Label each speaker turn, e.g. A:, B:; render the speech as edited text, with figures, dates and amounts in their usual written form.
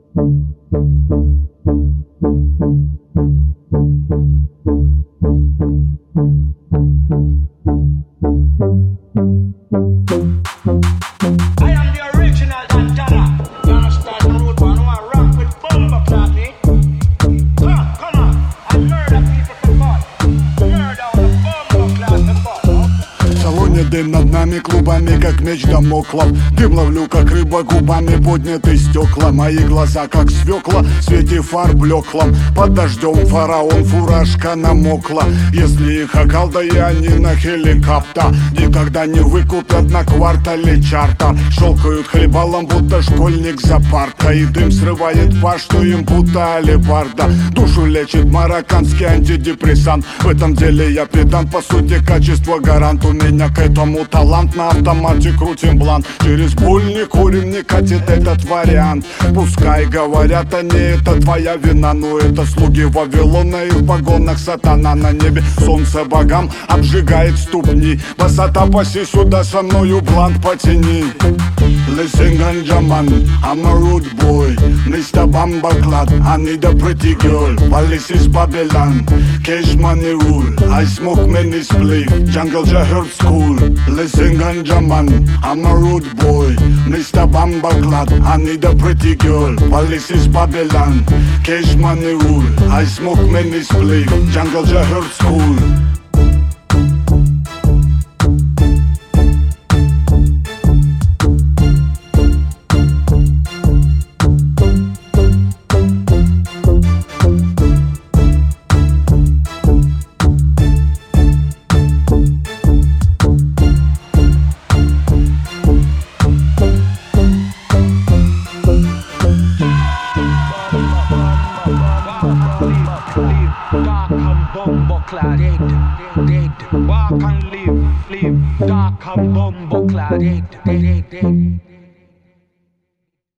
A: I am the original Dantana. You understand the road man who I rock with Bumba Clatty. Come on, I murder people for fun. Murder on the Bumba Clat for fun.
B: В салоне дым над нами клубами, как меч дамоклов. Дым ловлю, как рыба губами, подняты стекла. Мои глаза, как свекла, в свете фар блеклом. Под дождем фараон, фуражка намокла. Если их околдали они на хеликоптер, никогда не выкупят на квартале чартер. Шелкают хлебалом, будто школьник за партой. И дым срывает пар, что им будто алебарда. Душу лечит марокканский антидепрессант. В этом деле я педант, по сути качество гарант. У меня к этому талант, на автомате крутим блант. Через боль не курим, не катит этот вариант. Пускай говорят они, это твоя вина, но это слуги Вавилона, и в погонах сатана на небе. Солнце богам обжигает ступни. Высота, паси сюда со мною, блант потяни. Listen, ganja man, I'm a rude boy. Mr. Bamba Clat, I need a pretty girl. Police is Babylon, cash money rule. I smoke many spliff, jungle Jahir school. Listen, ganja man, I'm a rude boy. Mr. Bamba Clat, I need a pretty girl. Police is Babylon, cash money rule. I smoke many spliff, jungle Jahir school.
A: Dark and Bumba Clat, dead. Walk and live, dark and Bumba Clat, dead.